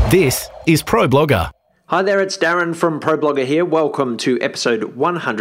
This is ProBlogger. Hi there, it's Darren from ProBlogger here. Welcome to episode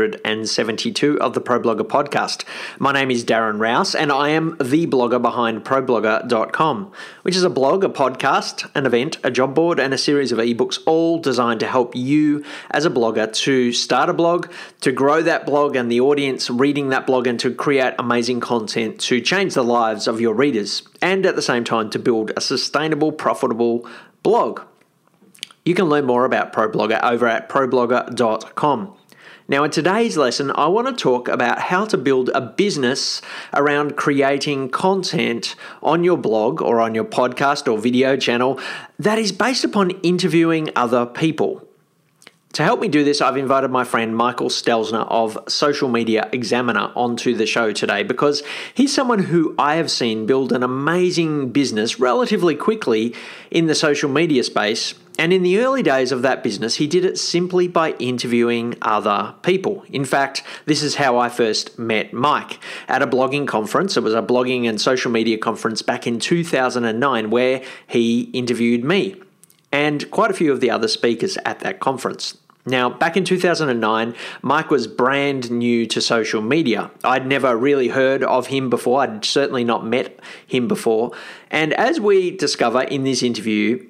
172 of the ProBlogger podcast. My name is Darren Rouse and I am the blogger behind ProBlogger.com, which is a blog, a podcast, an event, a job board, and a series of ebooks, all designed to help you as a blogger to start a blog, to grow that blog and the audience reading that blog, and to create amazing content to change the lives of your readers, and at the same time to build a sustainable, profitable blog. You can learn more about ProBlogger over at ProBlogger.com. Now, in today's lesson, I want to talk about how to build a business around creating content on your blog or on your podcast or video channel that is based upon interviewing other people. To help me do this, I've invited my friend Michael Stelzner of Social Media Examiner onto the show today because he's someone who I have seen build an amazing business relatively quickly in the social media space. And in the early days of that business, he did it simply by interviewing other people. In fact, this is how I first met Mike at a blogging conference. It was a blogging and social media conference back in 2009 where he interviewed me and quite a few of the other speakers at that conference. Now, back in 2009, Mike was brand new to social media. I'd never really heard of him before. I'd certainly not met him before. And as we discover in this interview,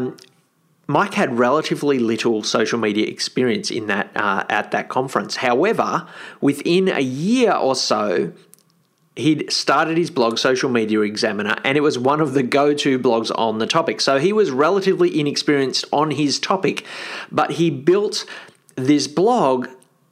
Mike had relatively little social media experience in that at that conference. However, within a year or so, he'd started his blog, Social Media Examiner, and it was one of the go-to blogs on the topic. So he was relatively inexperienced on his topic, but he built this blog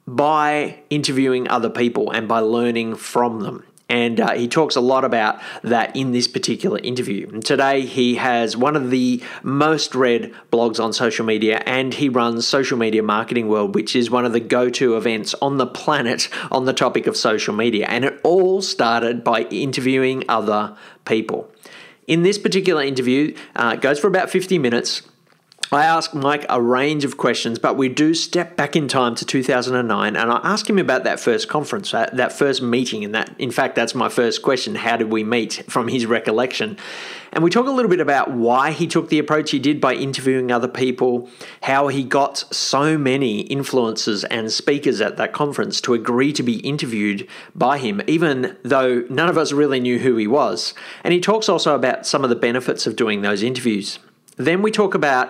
by interviewing other people and by learning from them. And he talks a lot about that in this particular interview. And today he has one of the most read blogs on social media, and he runs Social Media Marketing World, which is one of the go-to events on the planet on the topic of social media. And it all started by interviewing other people. In this particular interview, it goes for about 50 minutes. I ask Mike a range of questions, but we do step back in time to 2009, and I ask him about that first conference, that first meeting, and in fact, that's my first question: how did we meet, from his recollection? And we talk a little bit about why he took the approach he did by interviewing other people, how he got so many influencers and speakers at that conference to agree to be interviewed by him, even though none of us really knew who he was. And he talks also about some of the benefits of doing those interviews. Then we talk about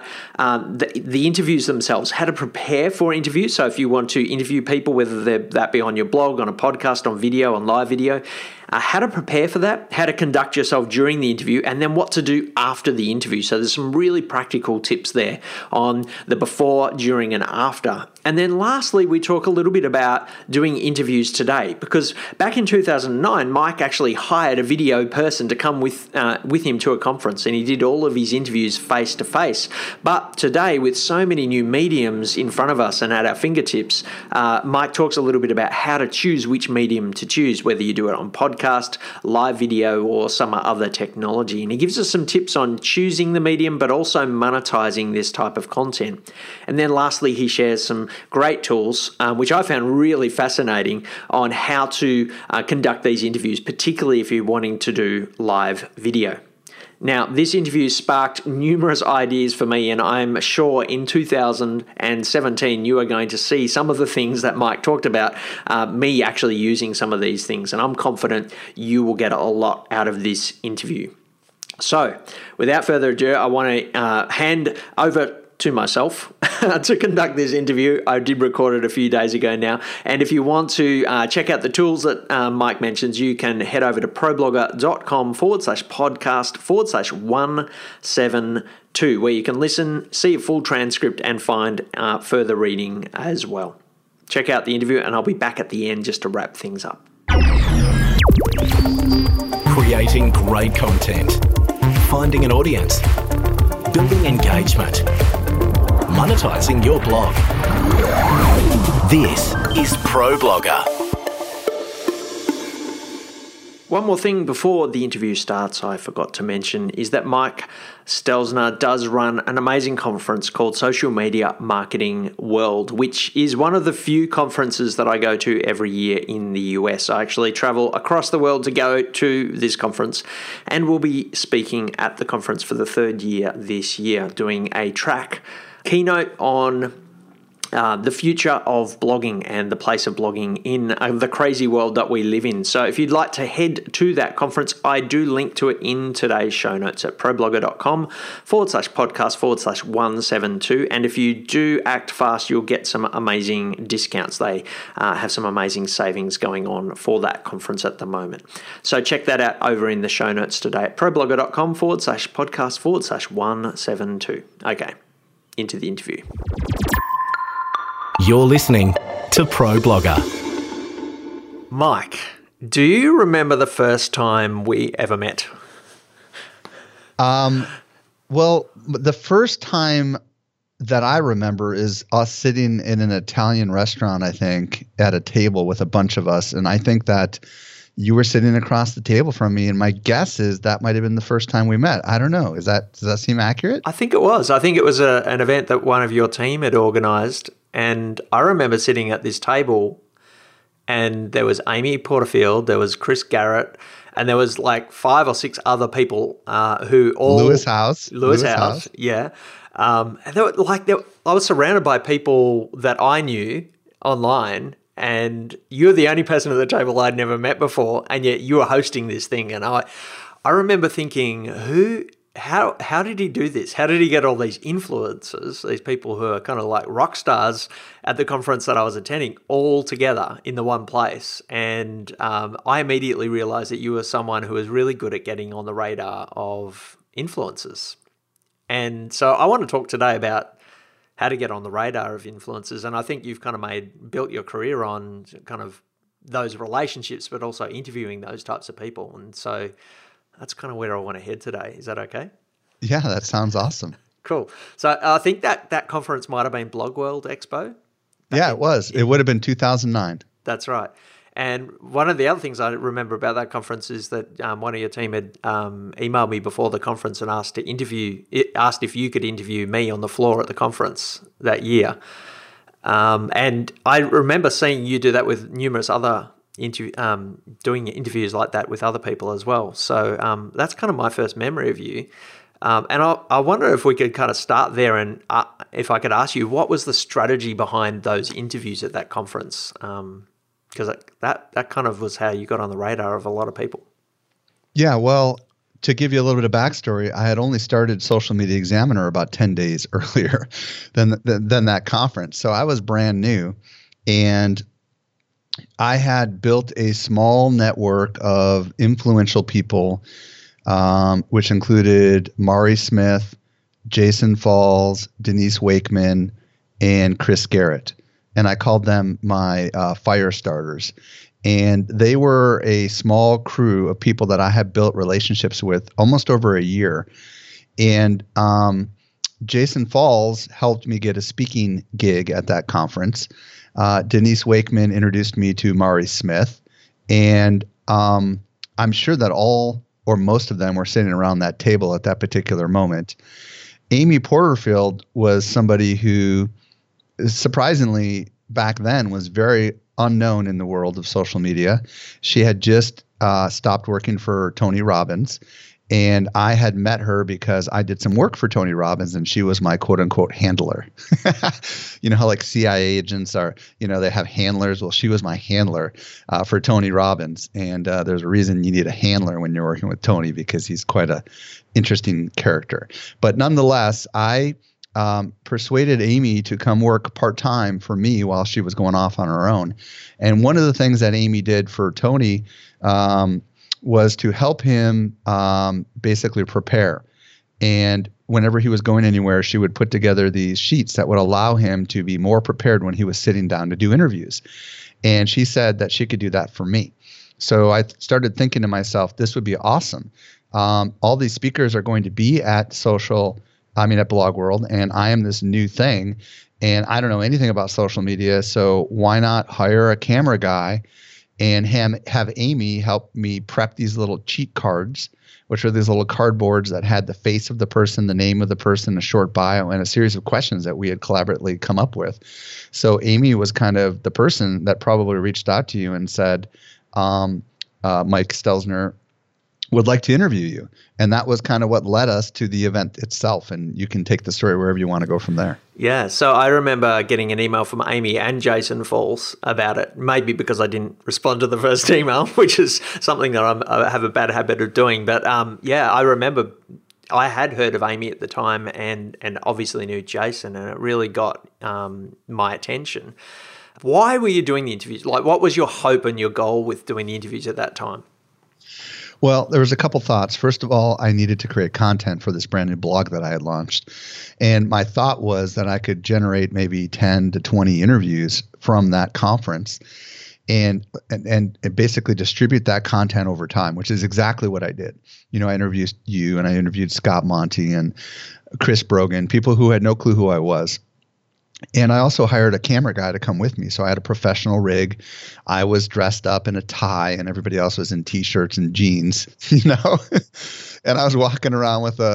the interviews themselves, how to prepare for interviews. So if you want to interview people, whether that be on your blog, on a podcast, on video, on live video, how to prepare for that, how to conduct yourself during the interview, and then what to do after the interview. So there's some really practical tips there on the before, during, and after. And then lastly, we talk a little bit about doing interviews today, because back in 2009, Mike actually hired a video person to come with him to a conference, and he did all of his interviews face to face. But today, with so many new mediums in front of us and at our fingertips, Mike talks a little bit about how to choose which medium to choose, whether you do it on podcast, live video, or some other technology. And he gives us some tips on choosing the medium, but also monetizing this type of content. And then lastly, he shares some great tools, which I found really fascinating, on how to conduct these interviews, particularly if you're wanting to do live video. Now, this interview sparked numerous ideas for me, and I'm sure in 2017 you are going to see some of the things that Mike talked about, me actually using some of these things, and I'm confident you will get a lot out of this interview. So, without further ado, I want to hand over to myself to conduct this interview. I did record it a few days ago now, and if you want to check out the tools that Mike mentions, you can head over to ProBlogger.com/podcast/172, where you can listen, see a full transcript, and find further reading as well. Check out the interview, and I'll be back at the end just to wrap things up. Creating great content, finding an audience, building engagement, monetizing your blog. This is ProBlogger. One more thing before the interview starts, I forgot to mention, is that Mike Stelzner does run an amazing conference called Social Media Marketing World, which is one of the few conferences that I go to every year in the US. I actually travel across the world to go to this conference, and will be speaking at the conference for the third year this year, doing a track keynote on the future of blogging and the place of blogging in the crazy world that we live in. So if you'd like to head to that conference, I do link to it in today's show notes at problogger.com/podcast/172. And if you do act fast, you'll get some amazing discounts. They have some amazing savings going on for that conference at the moment. So check that out over in the show notes today at problogger.com/podcast/172. Okay, into the interview. You're listening to Pro Blogger. Mike, do you remember the first time we ever met? Well, the first time that I remember is us sitting in an Italian restaurant, I think, at a table with a bunch of us. And I think that you were sitting across the table from me. And my guess is that might have been the first time we met. I don't know. Does that seem accurate? I think it was. I think it was an event that one of your team had organized. And I remember sitting at this table, and there was Amy Porterfield, there was Chris Garrett, and there was like 5 or 6 other people who all... Lewis House, yeah. And I was surrounded by people that I knew online, and you're the only person at the table I'd never met before, and yet you were hosting this thing. And I remember thinking, how did he do this? How did he get all these influencers, these people who are kind of like rock stars at the conference that I was attending, all together in the one place? And I immediately realized that you were someone who was really good at getting on the radar of influencers. And so I want to talk today about how to get on the radar of influencers. And I think you've kind of built your career on kind of those relationships, but also interviewing those types of people. And so that's kind of where I want to head today. Is that okay? Yeah, that sounds awesome. Cool. So I think that conference might have been Blog World Expo. Yeah, it was. It would have been 2009. That's right. And one of the other things I remember about that conference is that one of your team had emailed me before the conference and asked if you could interview me on the floor at the conference that year. And I remember seeing you do that with numerous other doing interviews like that with other people as well. So that's kind of my first memory of you. And I wonder if we could kind of start there, and if I could ask you, what was the strategy behind those interviews at that conference? Because that kind of was how you got on the radar of a lot of people. Yeah, well, to give you a little bit of backstory, I had only started Social Media Examiner about 10 days earlier than that conference. So I was brand new, and I had built a small network of influential people, which included Mari Smith, Jason Falls, Denise Wakeman, and Chris Garrett. And I called them my fire starters. And they were a small crew of people that I had built relationships with almost over a year. And Jason Falls helped me get a speaking gig at that conference. Denise Wakeman introduced me to Mari Smith, and I'm sure that all or most of them were sitting around that table at that particular moment. Amy Porterfield was somebody who, surprisingly, back then was very unknown in the world of social media. She had just stopped working for Tony Robbins, and I had met her because I did some work for Tony Robbins, and she was my quote unquote handler. You know how like CIA agents are, they have handlers. Well, she was my handler for Tony Robbins. And there's a reason you need a handler when you're working with Tony, because he's quite a interesting character. But nonetheless, I persuaded Amy to come work part-time for me while she was going off on her own. And one of the things that Amy did for Tony was to help him basically prepare. And whenever he was going anywhere, she would put together these sheets that would allow him to be more prepared when he was sitting down to do interviews. And she said that she could do that for me. So I started thinking to myself, this would be awesome. All these speakers are going to be at Blog World, and I am this new thing, and I don't know anything about social media, so why not hire a camera guy and have Amy help me prep these little cheat cards, which are these little cardboards that had the face of the person, the name of the person, a short bio, and a series of questions that we had collaboratively come up with. So Amy was kind of the person that probably reached out to you and said, Mike Stelzner would like to interview you. And that was kind of what led us to the event itself. And you can take the story wherever you want to go from there. Yeah. So I remember getting an email from Amy and Jason Falls about it, maybe because I didn't respond to the first email, which is something that I have a bad habit of doing. But yeah, I remember I had heard of Amy at the time and obviously knew Jason, and it really got my attention. Why were you doing the interviews? Like, what was your hope and your goal with doing the interviews at that time? Well, there was a couple thoughts. First of all, I needed to create content for this brand new blog that I had launched. And my thought was that I could generate maybe 10 to 20 interviews from that conference and basically distribute that content over time, which is exactly what I did. You know, I interviewed you and I interviewed Scott Monty and Chris Brogan, people who had no clue who I was. And I also hired a camera guy to come with me. So I had a professional rig. I was dressed up in a tie and everybody else was in t-shirts and jeans, you know, and I was walking around with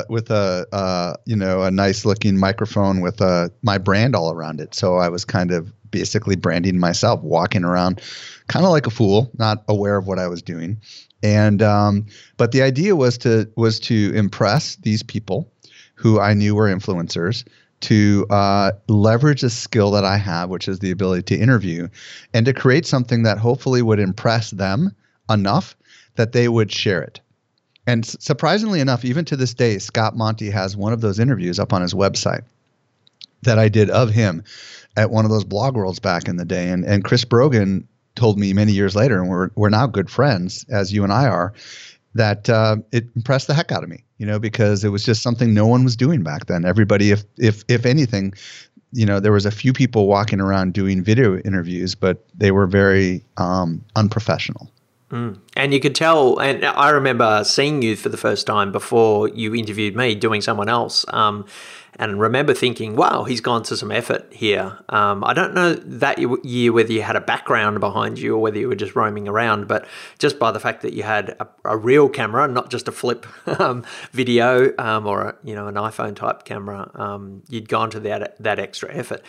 a nice looking microphone with my brand all around it. So I was kind of basically branding myself, walking around kind of like a fool, not aware of what I was doing. And, but the idea was to impress these people who I knew were influencers, to leverage a skill that I have, which is the ability to interview, and to create something that hopefully would impress them enough that they would share it. And surprisingly enough, even to this day, Scott Monty has one of those interviews up on his website that I did of him at one of those blog worlds back in the day. And Chris Brogan told me many years later, and we're now good friends, as you and I are, that it impressed the heck out of me, you know, because it was just something no one was doing back then. Everybody, if anything, you know, there was a few people walking around doing video interviews, but they were very unprofessional. And you could tell, and I remember seeing you for the first time before you interviewed me doing someone else, and remember thinking, wow, he's gone to some effort here. I don't know that year whether you had a background behind you or whether you were just roaming around, but just by the fact that you had a real camera, not just a flip video or an iPhone type camera, you'd gone to that extra effort.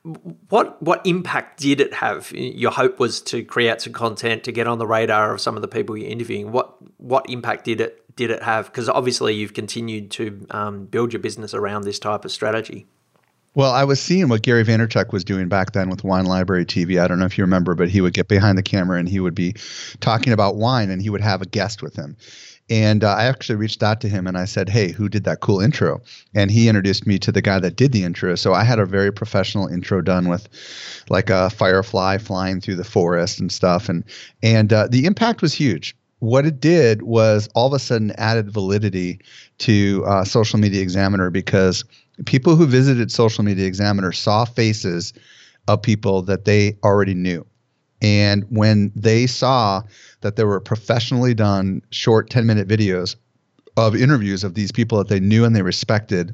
What impact did it have? Your hope was to create some content, to get on the radar of some of the people you're interviewing. What impact did it have? Because obviously you've continued to build your business around this type of strategy. Well, I was seeing what Gary Vaynerchuk was doing back then with Wine Library TV. I don't know if you remember, but he would get behind the camera and he would be talking about wine and he would have a guest with him. And I actually reached out to him and I said, hey, who did that cool intro? And he introduced me to the guy that did the intro. So I had a very professional intro done with like a firefly flying through the forest and stuff. And the impact was huge. What it did was all of a sudden added validity to Social Media Examiner, because people who visited Social Media Examiner saw faces of people that they already knew. And when they saw that there were professionally done short 10-minute videos of interviews of these people that they knew and they respected,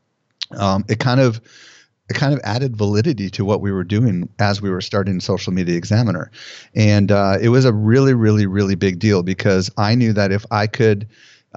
it kind of added validity to what we were doing as we were starting Social Media Examiner. And it was a really, really, really big deal, because I knew that if I could,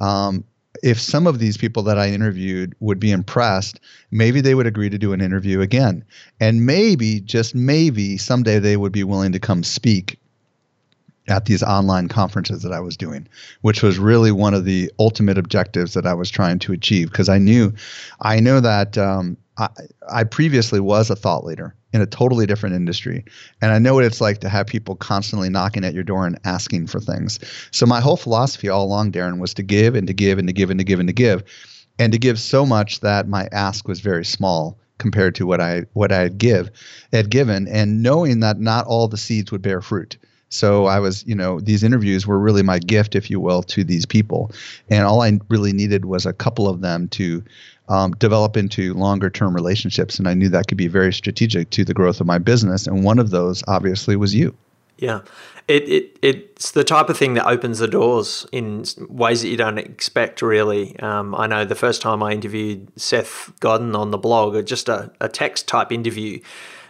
if some of these people that I interviewed would be impressed, maybe they would agree to do an interview again. And maybe, just maybe, someday they would be willing to come speak at these online conferences that I was doing, which was really one of the ultimate objectives that I was trying to achieve. Because I know that I previously was a thought leader in a totally different industry. And I know what it's like to have people constantly knocking at your door and asking for things. So my whole philosophy all along, Darren, was to give and to give and to give and to give and to give, and to give so much that my ask was very small compared to what I had given, and knowing that not all the seeds would bear fruit. So I was, these interviews were really my gift, if you will, to these people. And all I really needed was a couple of them to develop into longer term relationships. And I knew that could be very strategic to the growth of my business. And one of those obviously was you. Yeah. It's the type of thing that opens the doors in ways that you don't expect, really. I know the first time I interviewed Seth Godin on the blog, just a text type interview,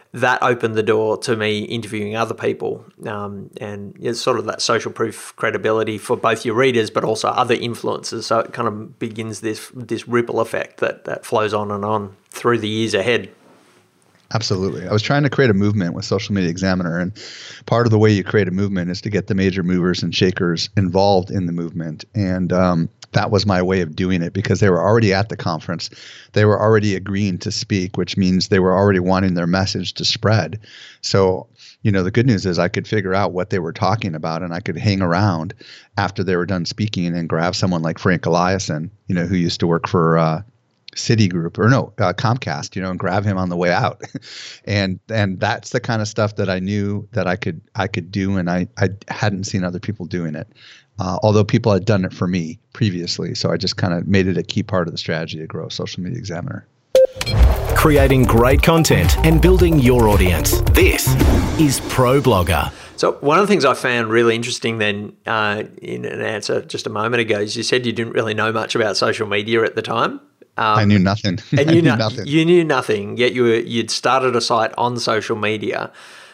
that opened the door to me interviewing other people, and it's sort of that social proof credibility for both your readers but also other influencers. So it kind of begins this ripple effect that flows on and on through the years ahead. Absolutely. I was trying to create a movement with Social Media Examiner, and part of the way you create a movement is to get the major movers and shakers involved in the movement. And that was my way of doing it, because they were already at the conference. They were already agreeing to speak, which means they were already wanting their message to spread. So, the good news is I could figure out what they were talking about, and I could hang around after they were done speaking and grab someone like Frank Eliason, who used to work for Citigroup Comcast, and grab him on the way out. and that's the kind of stuff that I knew that I could do, and I hadn't seen other people doing it. Although people had done it for me previously. So I just kind of made it a key part of the strategy to grow Social Media Examiner. Creating great content and building your audience. This is ProBlogger. So one of the things I found really interesting then in an answer just a moment ago is you said you didn't really know much about social media at the time. I knew nothing. And nothing. You knew nothing, yet you'd started a site on social media.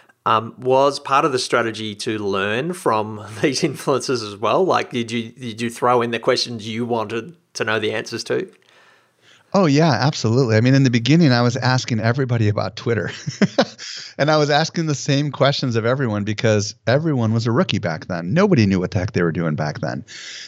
Was part of the strategy to learn from these influencers as well? Like, did you throw in the questions you wanted to know the answers to? Oh, yeah, absolutely. I mean, in the beginning, I was asking everybody about Twitter. And I was asking the same questions of everyone, because everyone was a rookie back then. Nobody knew what the heck they were doing back then.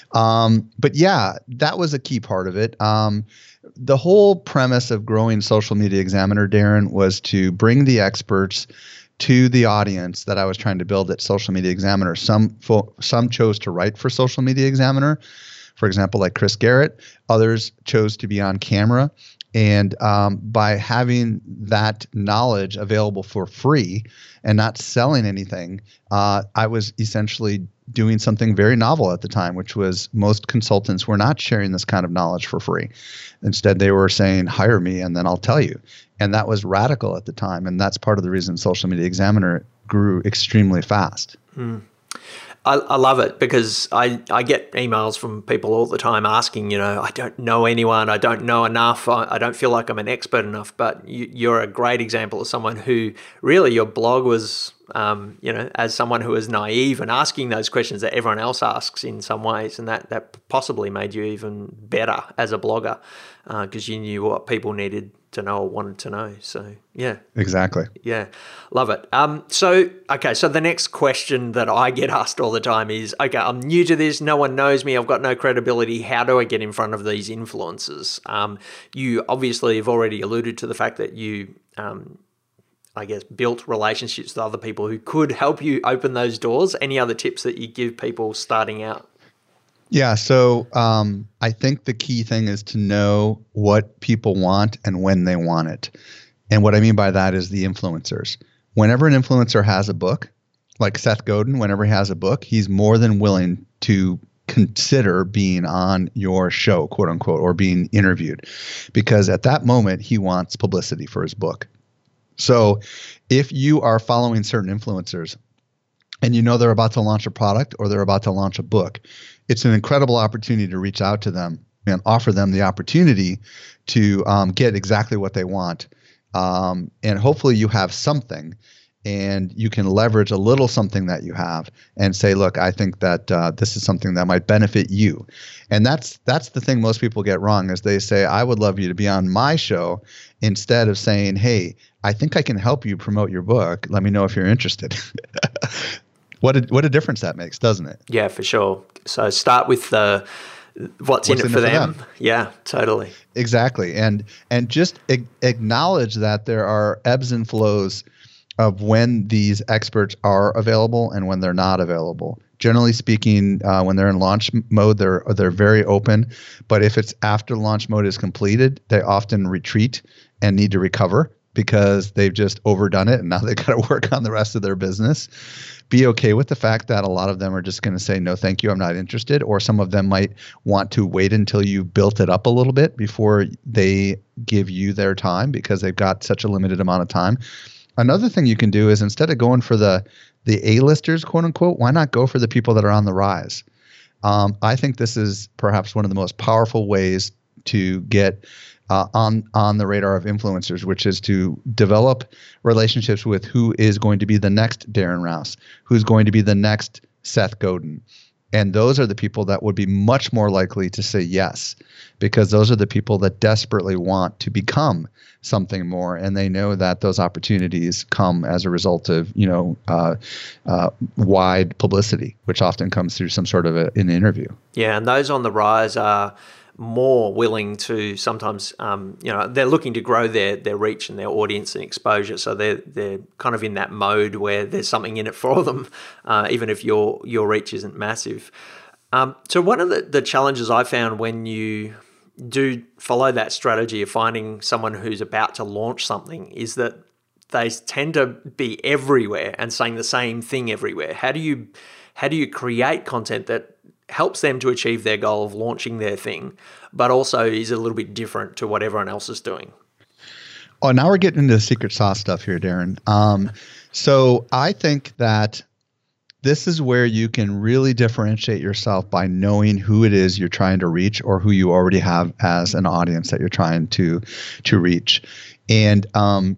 But yeah, that was a key part of it. The whole premise of growing Social Media Examiner, Darren, was to bring the experts to the audience that I was trying to build at Social Media Examiner. Some chose to write for Social Media Examiner, for example, like Chris Garrett. Others chose to be on camera. And by having that knowledge available for free and not selling anything, I was essentially doing something very novel at the time, which was most consultants were not sharing this kind of knowledge for free. Instead, they were saying, hire me and then I'll tell you. And that was radical at the time. And that's part of the reason Social Media Examiner grew extremely fast. I love it, because I get emails from people all the time asking, I don't know anyone, I don't know enough, I don't feel like I'm an expert enough. But you're a great example of someone who really, your blog was, as someone who is naive and asking those questions that everyone else asks in some ways. And that possibly made you even better as a blogger, because you knew what people needed to know or wanted to know. So yeah. Exactly. Yeah. Love it. So the next question that I get asked all the time is, okay, I'm new to this. No one knows me. I've got no credibility. How do I get in front of these influencers? You obviously have already alluded to the fact that you, built relationships with other people who could help you open those doors. Any other tips that you give people starting out? Yeah. So I think the key thing is to know what people want and when they want it. And what I mean by that is the influencers. Whenever an influencer has a book, like Seth Godin, whenever he has a book, he's more than willing to consider being on your show, quote unquote, or being interviewed, because at that moment he wants publicity for his book. So if you are following certain influencers and they're about to launch a product or they're about to launch a book, it's an incredible opportunity to reach out to them and offer them the opportunity to get exactly what they want. And hopefully you have something, and you can leverage a little something that you have and say, look, I think that this is something that might benefit you. And that's the thing most people get wrong, is they say, I would love you to be on my show, instead of saying, hey, I think I can help you promote your book. Let me know if you're interested. What a difference that makes, doesn't it? Yeah, for sure. So start with what's in it for them. Yeah, totally. Exactly. And just acknowledge that there are ebbs and flows of when these experts are available and when they're not available. Generally speaking, when they're in launch mode, they're very open. But if it's after launch mode is completed, they often retreat and need to recover, because they've just overdone it and now they've got to work on the rest of their business. Be okay with the fact that a lot of them are just going to say, no, thank you, I'm not interested. Or some of them might want to wait until you built it up a little bit before they give you their time, because they've got such a limited amount of time. Another thing you can do is, instead of going for the A-listers, quote unquote, why not go for the people that are on the rise? I think this is perhaps one of the most powerful ways to get on the radar of influencers, which is to develop relationships with who is going to be the next Darren Rowse, who's going to be the next Seth Godin. And those are the people that would be much more likely to say yes, because those are the people that desperately want to become something more, and they know that those opportunities come as a result of wide publicity, which often comes through some sort of an interview. Yeah, and those on the rise are more willing to sometimes, they're looking to grow their reach and their audience and exposure. So they're kind of in that mode where there's something in it for them, even if your reach isn't massive. So one of the challenges I found when you do follow that strategy of finding someone who's about to launch something is that they tend to be everywhere and saying the same thing everywhere. How do you create content that helps them to achieve their goal of launching their thing, but also is a little bit different to what everyone else is doing? Oh, now we're getting into the secret sauce stuff here, Darren. So I think that this is where you can really differentiate yourself by knowing who it is you're trying to reach or who you already have as an audience that you're trying to reach. And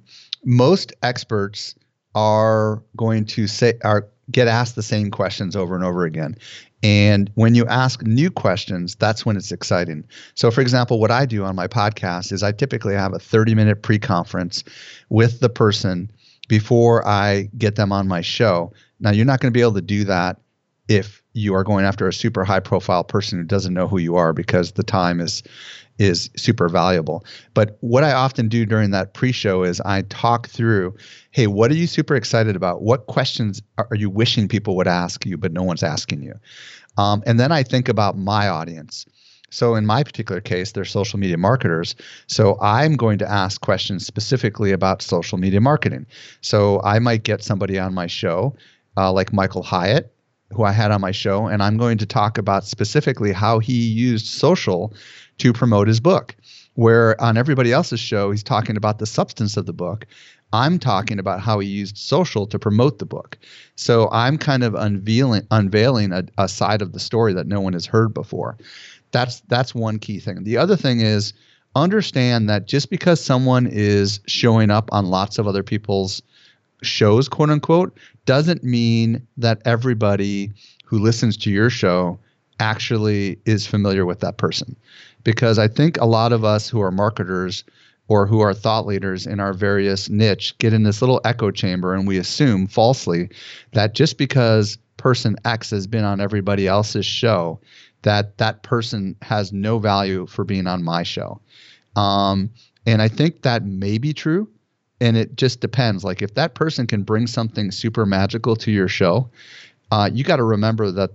most experts are going to get asked the same questions over and over again. And when you ask new questions, that's when it's exciting. So for example, what I do on my podcast is I typically have a 30-minute pre-conference with the person before I get them on my show. Now, you're not going to be able to do that if you are going after a super high-profile person who doesn't know who you are, because the time is super valuable. But what I often do during that pre-show is I talk through, hey, what are you super excited about? What questions are you wishing people would ask you, but no one's asking you? And then I think about my audience. So in my particular case, they're social media marketers. So I'm going to ask questions specifically about social media marketing. So I might get somebody on my show, like Michael Hyatt, who I had on my show, and I'm going to talk about specifically how he used social to promote his book. Where on everybody else's show, he's talking about the substance of the book. I'm talking about how he used social to promote the book. So I'm kind of unveiling a side of the story that no one has heard before. That's one key thing. The other thing is understand that just because someone is showing up on lots of other people's shows, quote unquote, doesn't mean that everybody who listens to your show actually is familiar with that person. Because I think a lot of us who are marketers or who are thought leaders in our various niche get in this little echo chamber, and we assume falsely that just because person X has been on everybody else's show, that person has no value for being on my show. And I think that may be true. And it just depends. Like if that person can bring something super magical to your show, you got to remember that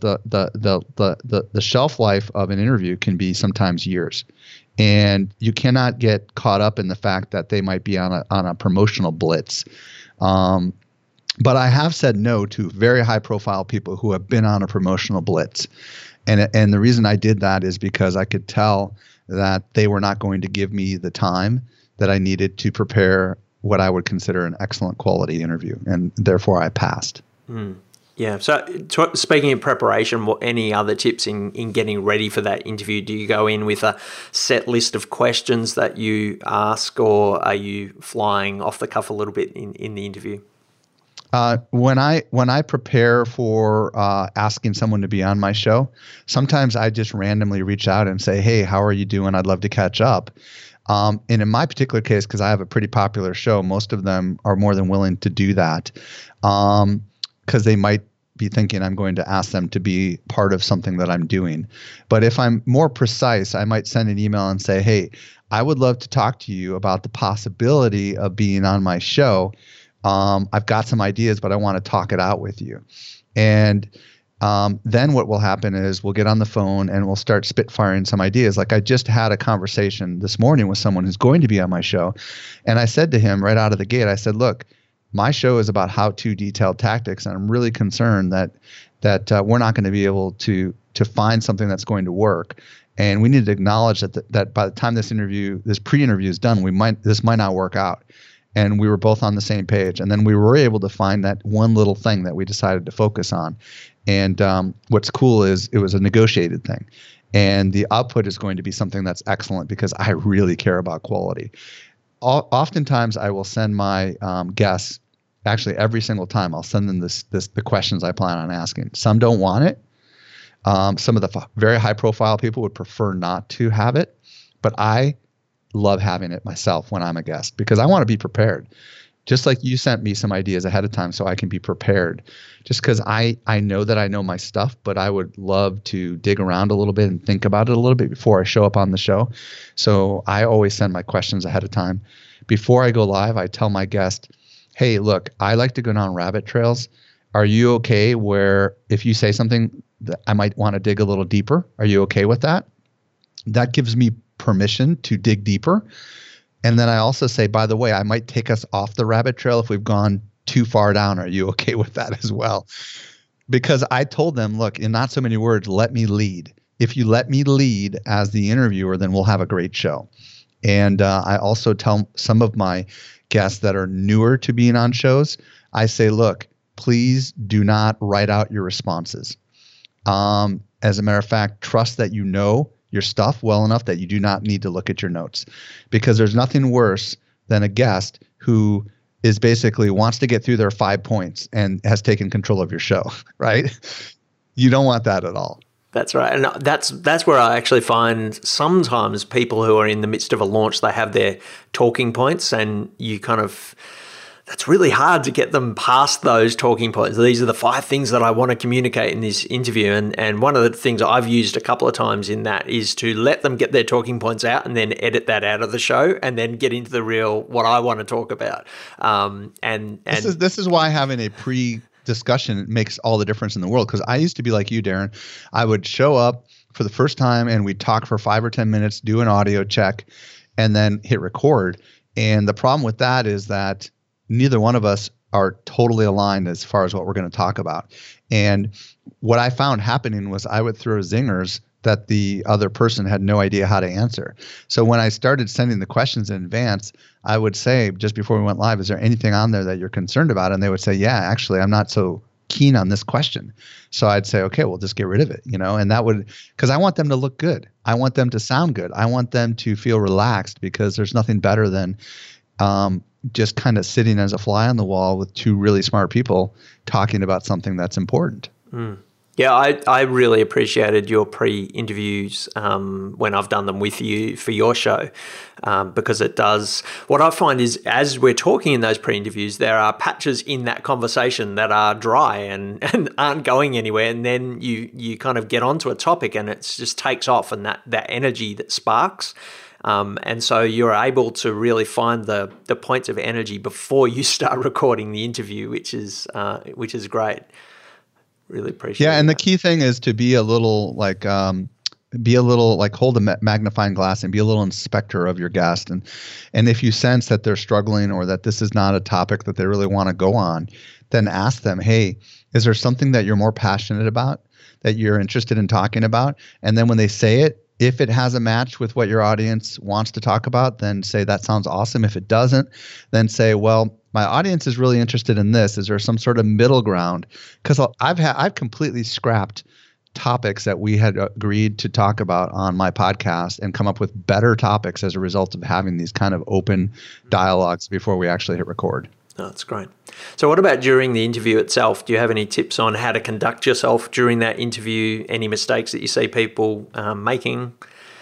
the shelf life of an interview can be sometimes years, and you cannot get caught up in the fact that they might be on a promotional blitz. But I have said no to very high profile people who have been on a promotional blitz, and the reason I did that is because I could tell that they were not going to give me the time that I needed to prepare what I would consider an excellent quality interview, and therefore I passed. Yeah. So speaking of preparation, what any other tips in getting ready for that interview? Do you go in with a set list of questions that you ask, or are you flying off the cuff a little bit in the interview? When I prepare for asking someone to be on my show, sometimes I just randomly reach out and say, hey, how are you doing? I'd love to catch up. And in my particular case, because I have a pretty popular show, most of them are more than willing to do that, because they might be thinking I'm going to ask them to be part of something that I'm doing. But if I'm more precise, I might send an email and say, hey, I would love to talk to you about the possibility of being on my show. I've got some ideas, but I want to talk it out with you. And then what will happen is we'll get on the phone and we'll start spitfiring some ideas. Like I just had a conversation this morning with someone who's going to be on my show. And I said to him right out of the gate, I said, look, my show is about how-to detailed tactics. And I'm really concerned that we're not going to be able to find something that's going to work. And we need to acknowledge that by the time this pre-interview is done, this might not work out. And we were both on the same page. And then we were able to find that one little thing that we decided to focus on. And what's cool is it was a negotiated thing. and the output is going to be something that's excellent because I really care about quality. Oftentimes, I will send my guests, actually every single time, I'll send them the questions I plan on asking. Some don't want it. Some of the very high-profile people would prefer not to have it, but I love having it myself when I'm a guest because I want to be prepared. Just like you sent me some ideas ahead of time so I can be prepared. Just because I know that I know my stuff, but I would love to dig around a little bit and think about it a little bit before I show up on the show. So I always send my questions ahead of time. Before I go live, I tell my guest, hey, look, I like to go down rabbit trails. Are you okay where if you say something that I might want to dig a little deeper? Are you okay with that? That gives me permission to dig deeper. And then I also say, by the way, I might take us off the rabbit trail if we've gone too far down. Are you okay with that as well? Because I told them, look, in not so many words, let me lead. If you let me lead as the interviewer, then we'll have a great show. And I also tell some of my guests that are newer to being on shows, I say, look, please do not write out your responses. As a matter of fact, trust that you know your stuff well enough that you do not need to look at your notes, because there's nothing worse than a guest who is basically wants to get through their 5 points and has taken control of your show, right? You don't want that at all. That's right. And that's where I actually find sometimes people who are in the midst of a launch, they have their talking points and you kind of, that's really hard to get them past those talking points. These are the 5 things that I want to communicate in this interview. And one of the things I've used a couple of times in that is to let them get their talking points out and then edit that out of the show and then get into the real, what I want to talk about. This is why having a pre-discussion makes all the difference in the world. Because I used to be like you, Darren. I would show up for the first time and we'd talk for 5 or 10 minutes, do an audio check, and then hit record. And the problem with that is that neither one of us are totally aligned as far as what we're going to talk about. And what I found happening was I would throw zingers that the other person had no idea how to answer. So when I started sending the questions in advance, I would say just before we went live, is there anything on there that you're concerned about? And they would say, yeah, actually, I'm not so keen on this question. So I'd say, okay, well, just get rid of it, and that would, because I want them to look good. I want them to sound good. I want them to feel relaxed, because there's nothing better than just kind of sitting as a fly on the wall with 2 really smart people talking about something that's important. Mm. Yeah, I really appreciated your pre-interviews when I've done them with you for your show, because it does, what I find is as we're talking in those pre-interviews, there are patches in that conversation that are dry and aren't going anywhere, and then you kind of get onto a topic and it just takes off, and that energy that sparks. And so you're able to really find the points of energy before you start recording the interview, which is great. Really appreciate it. Yeah, and the key thing is to be a little like hold a magnifying glass and be a little inspector of your guest. And if you sense that they're struggling or that this is not a topic that they really want to go on, then ask them, hey, is there something that you're more passionate about, that you're interested in talking about? And then when they say it, if it has a match with what your audience wants to talk about, then say that sounds awesome. If it doesn't, then say, well, my audience is really interested in this. Is there some sort of middle ground? Because I've completely scrapped topics that we had agreed to talk about on my podcast and come up with better topics as a result of having these kind of open dialogues before we actually hit record. Oh, that's great. So what about during the interview itself? Do you have any tips on how to conduct yourself during that interview? Any mistakes that you see people making?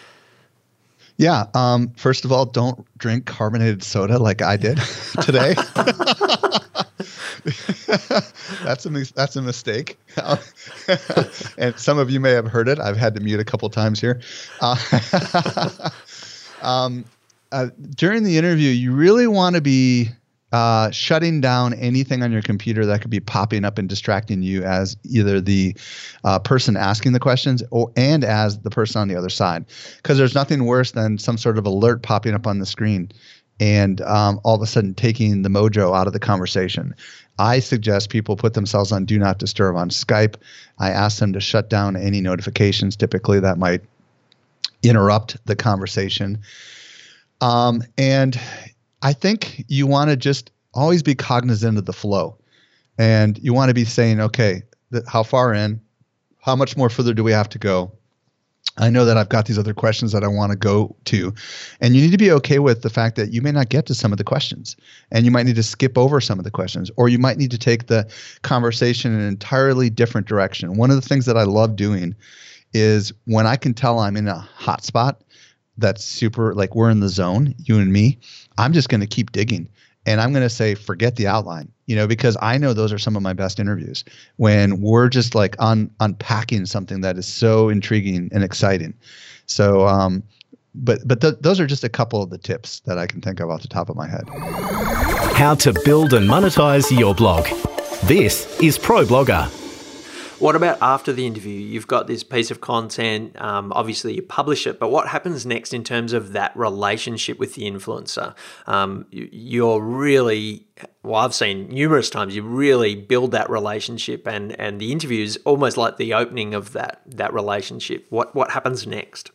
Yeah. First of all, don't drink carbonated soda like I did today. That's a mistake. And some of you may have heard it. I've had to mute a couple times here. During the interview, you really want to be shutting down anything on your computer that could be popping up and distracting you as either the person asking the questions and as the person on the other side. Because there's nothing worse than some sort of alert popping up on the screen and all of a sudden taking the mojo out of the conversation. I suggest people put themselves on Do Not Disturb on Skype. I ask them to shut down any notifications typically that might interrupt the conversation. And I think you want to just always be cognizant of the flow, and you want to be saying, okay, how far in, how much more further do we have to go? I know that I've got these other questions that I want to go to. And you need to be okay with the fact that you may not get to some of the questions, and you might need to skip over some of the questions, or you might need to take the conversation in an entirely different direction. One of the things that I love doing is when I can tell I'm in a hot spot that's super, like we're in the zone, you and me, I'm just going to keep digging. And I'm going to say, forget the outline, because I know those are some of my best interviews when we're just like unpacking something that is so intriguing and exciting. So, those are just a couple of the tips that I can think of off the top of my head. How to build and monetize your blog. This is ProBlogger. What about after the interview? You've got this piece of content, obviously you publish it, but what happens next in terms of that relationship with the influencer? You're really, I've seen numerous times, you really build that relationship, and the interview is almost like the opening of that relationship. What happens next?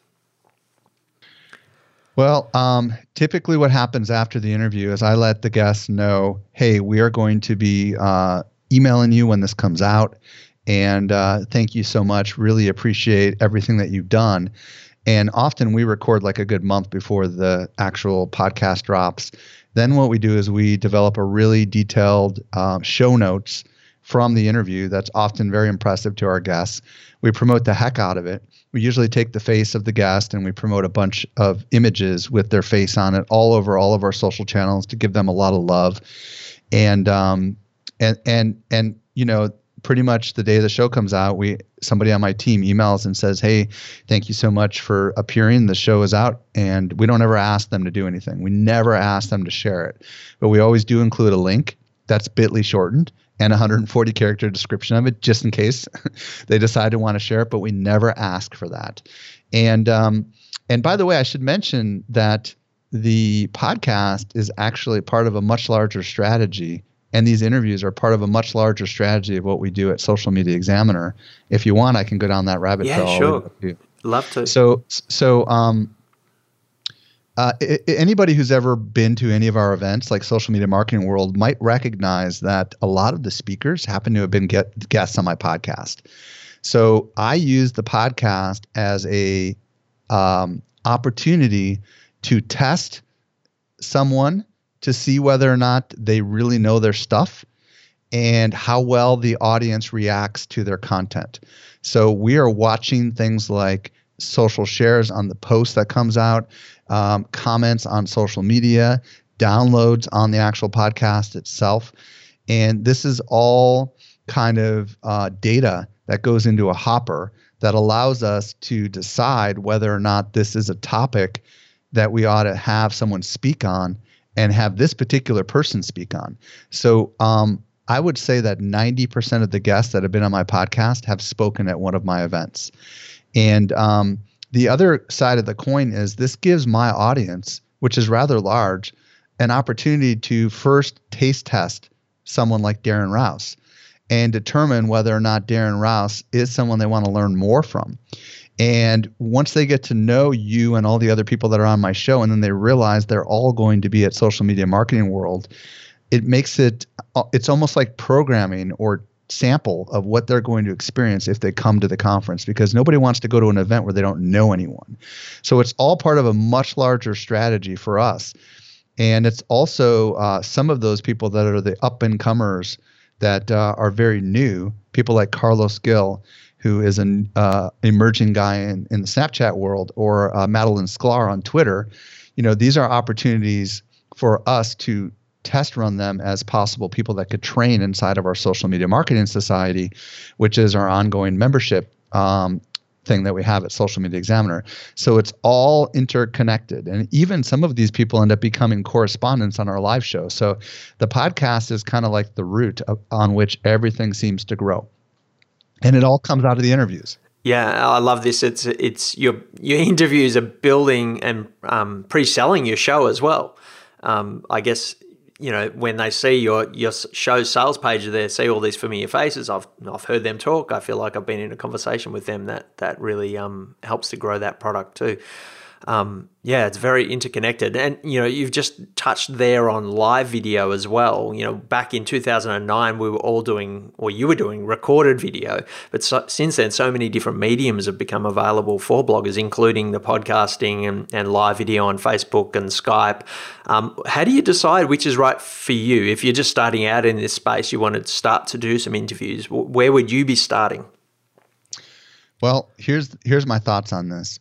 Well, typically what happens after the interview is I let the guests know, hey, we are going to be emailing you when this comes out. And thank you so much. Really appreciate everything that you've done. And often we record like a good month before the actual podcast drops. Then what we do is we develop a really detailed show notes from the interview that's often very impressive to our guests. We promote the heck out of it. We usually take the face of the guest and we promote a bunch of images with their face on it all over all of our social channels to give them a lot of love. And pretty much the day the show comes out, somebody on my team emails and says, hey, thank you so much for appearing. The show is out. And we don't ever ask them to do anything. We never ask them to share it. But we always do include a link that's bit.ly shortened and a 140 character description of it, just in case they decide to want to share it. But we never ask for that. And by the way, I should mention that the podcast is actually part of a much larger strategy. And these interviews are part of a much larger strategy of what we do at Social Media Examiner. If you want, I can go down that rabbit trail. Yeah, sure. Love to. So anybody who's ever been to any of our events, like Social Media Marketing World, might recognize that a lot of the speakers happen to have been guests on my podcast. So I use the podcast as a opportunity to test someone to see whether or not they really know their stuff and how well the audience reacts to their content. So we are watching things like social shares on the post that comes out, comments on social media, downloads on the actual podcast itself. And this is all kind of data that goes into a hopper that allows us to decide whether or not this is a topic that we ought to have someone speak on and have this particular person speak on. So I would say that 90% of the guests that have been on my podcast have spoken at one of my events. And the other side of the coin is this gives my audience, which is rather large, an opportunity to first taste test someone like Darren Rowse and determine whether or not Darren Rowse is someone they want to learn more from. And once they get to know you and all the other people that are on my show, and then they realize they're all going to be at Social Media Marketing World, it makes it's almost like programming or sample of what they're going to experience if they come to the conference, because nobody wants to go to an event where they don't know anyone. So it's all part of a much larger strategy for us. And it's also some of those people that are the up and comers that are very new, people like Carlos Gil, who is an emerging guy in the Snapchat world, or Madeline Sklar on Twitter. These are opportunities for us to test run them as possible people that could train inside of our Social Media Marketing Society, which is our ongoing membership thing that we have at Social Media Examiner. So it's all interconnected. And even some of these people end up becoming correspondents on our live show. So the podcast is kind of like the root on which everything seems to grow. And it all comes out of the interviews. Yeah, I love this. It's your interviews are building and pre-selling your show as well. I guess, when they see your show sales page, they see all these familiar faces. I've heard them talk. I feel like I've been in a conversation with them that really helps to grow that product too. Yeah, it's very interconnected. And, you've just touched there on live video as well. Back in 2009, we were all doing, or you were doing, recorded video. But since then, so many different mediums have become available for bloggers, including the podcasting and live video on Facebook and Skype. How do you decide which is right for you? If you're just starting out in this space, you want to start to do some interviews, where would you be starting? Well, here's my thoughts on this.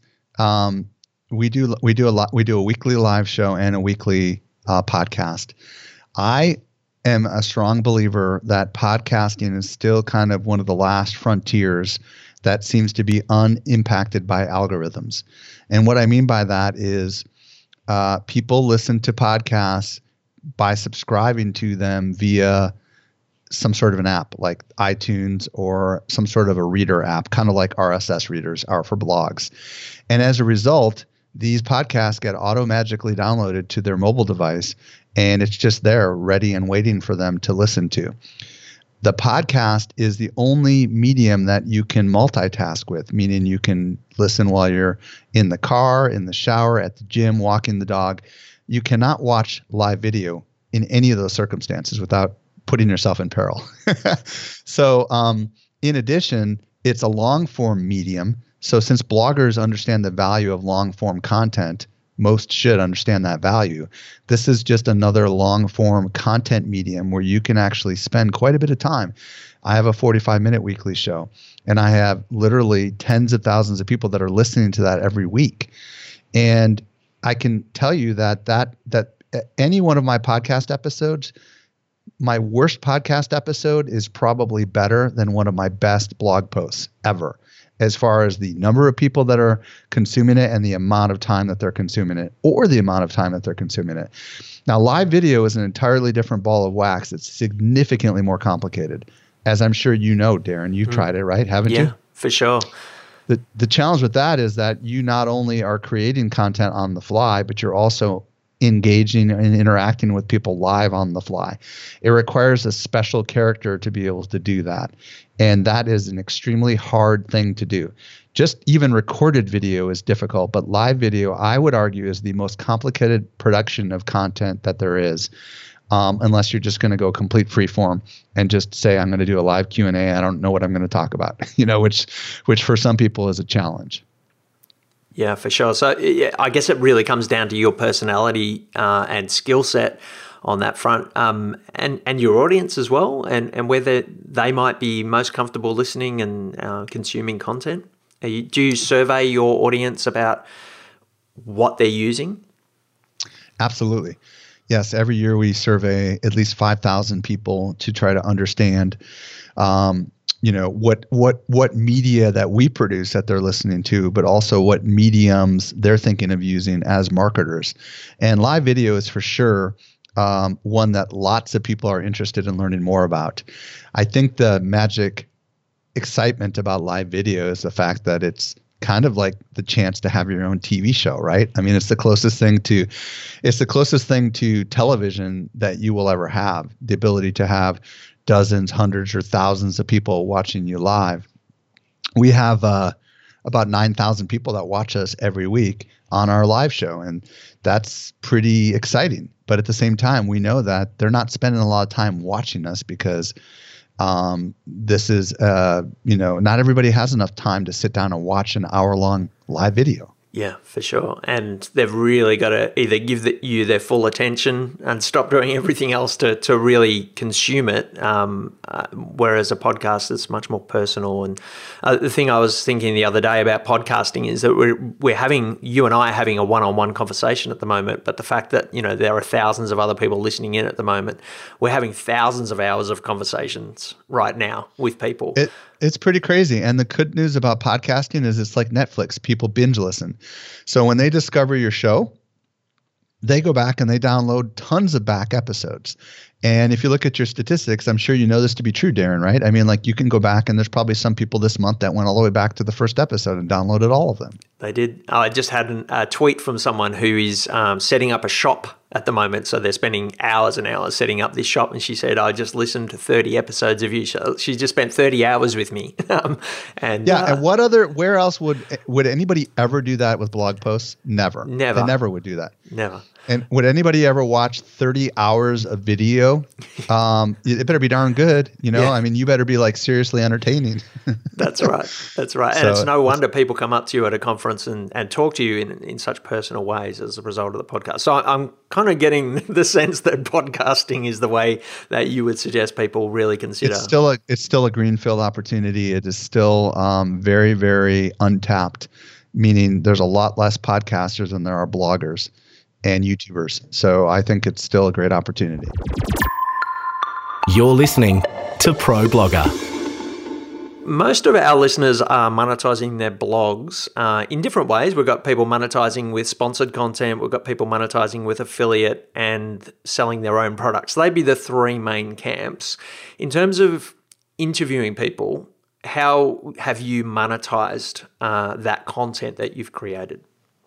We do a weekly live show and a weekly podcast. I am a strong believer that podcasting is still kind of one of the last frontiers that seems to be unimpacted by algorithms. And what I mean by that is people listen to podcasts by subscribing to them via some sort of an app like iTunes or some sort of a reader app, kind of like RSS readers are for blogs. And as a result, these podcasts get auto-magically downloaded to their mobile device, and it's just there ready and waiting for them to listen to. The podcast is the only medium that you can multitask with, meaning you can listen while you're in the car, in the shower, at the gym, walking the dog. You cannot watch live video in any of those circumstances without putting yourself in peril. So in addition, it's a long form medium. So since bloggers understand the value of long form content, most should understand that value. This is just another long form content medium where you can actually spend quite a bit of time. I have a 45-minute weekly show, and I have literally tens of thousands of people that are listening to that every week. And I can tell you that any one of my podcast episodes, my worst podcast episode is probably better than one of my best blog posts ever, as far as the number of people that are consuming it and the amount of time that they're consuming it, or the amount of time that they're consuming it. Now, live video is an entirely different ball of wax. It's significantly more complicated. As I'm sure you know, Darren, you've tried it, right? Haven't you? Yeah, for sure. The challenge with that is that you not only are creating content on the fly, but you're also engaging and interacting with people live on the fly. It requires a special character to be able to do that. And that is an extremely hard thing to do. Just even recorded video is difficult, but live video, I would argue, is the most complicated production of content that there is. Unless you're just going to go complete freeform and just say, I'm going to do a live Q&A. I don't know what I'm going to talk about, which for some people is a challenge. Yeah, for sure. So I guess it really comes down to your personality and skill set on that front, and your audience as well, and whether they might be most comfortable listening and consuming content. Do you survey your audience about what they're using? Absolutely. Yes, every year we survey at least 5,000 people to try to understand what media that we produce that they're listening to, but also what mediums they're thinking of using as marketers. And live video is for sure one that lots of people are interested in learning more about. I think the magic excitement about live video is the fact that it's kind of like the chance to have your own TV show, right? I mean, it's the closest thing to television that you will ever have, the ability to have dozens, hundreds, or thousands of people watching you live. We have about 9,000 people that watch us every week on our live show, and that's pretty exciting. But at the same time, we know that they're not spending a lot of time watching us because this is, not everybody has enough time to sit down and watch an hour-long live video. Yeah, for sure. And they've really got to either give you their full attention and stop doing everything else to really consume it, whereas a podcast is much more personal. And the thing I was thinking the other day about podcasting is that you and I are having a one-on-one conversation at the moment, but the fact that, there are thousands of other people listening in at the moment, we're having thousands of hours of conversations right now with people. It's pretty crazy. And the good news about podcasting is it's like Netflix. People binge listen. So when they discover your show, they go back and they download tons of back episodes. And if you look at your statistics, I'm sure you know this to be true, Darren, right? I mean, like you can go back and there's probably some people this month that went all the way back to the first episode and downloaded all of them. They did. I just had a tweet from someone who is setting up a shop at the moment. So they're spending hours and hours setting up this shop. And she said, I just listened to 30 episodes of you. She just spent 30 hours with me. And where else would anybody ever do that with blog posts? Never. Never. They never would do that. Never. And would anybody ever watch 30 hours of video? It better be darn good. Yeah. I mean, you better be like seriously entertaining. That's right. That's right. And it's no wonder people come up to you at a conference and talk to you in such personal ways as a result of the podcast. So I'm kind of getting the sense that podcasting is the way that you would suggest people really consider. It's still a greenfield opportunity. It is still very, very untapped, meaning there's a lot less podcasters than there are bloggers and YouTubers. So I think it's still a great opportunity. You're listening to Pro Blogger. Most of our listeners are monetizing their blogs in different ways. We've got people monetizing with sponsored content. We've got people monetizing with affiliate and selling their own products. They'd be the three main camps. In terms of interviewing people, how have you monetized that content that you've created?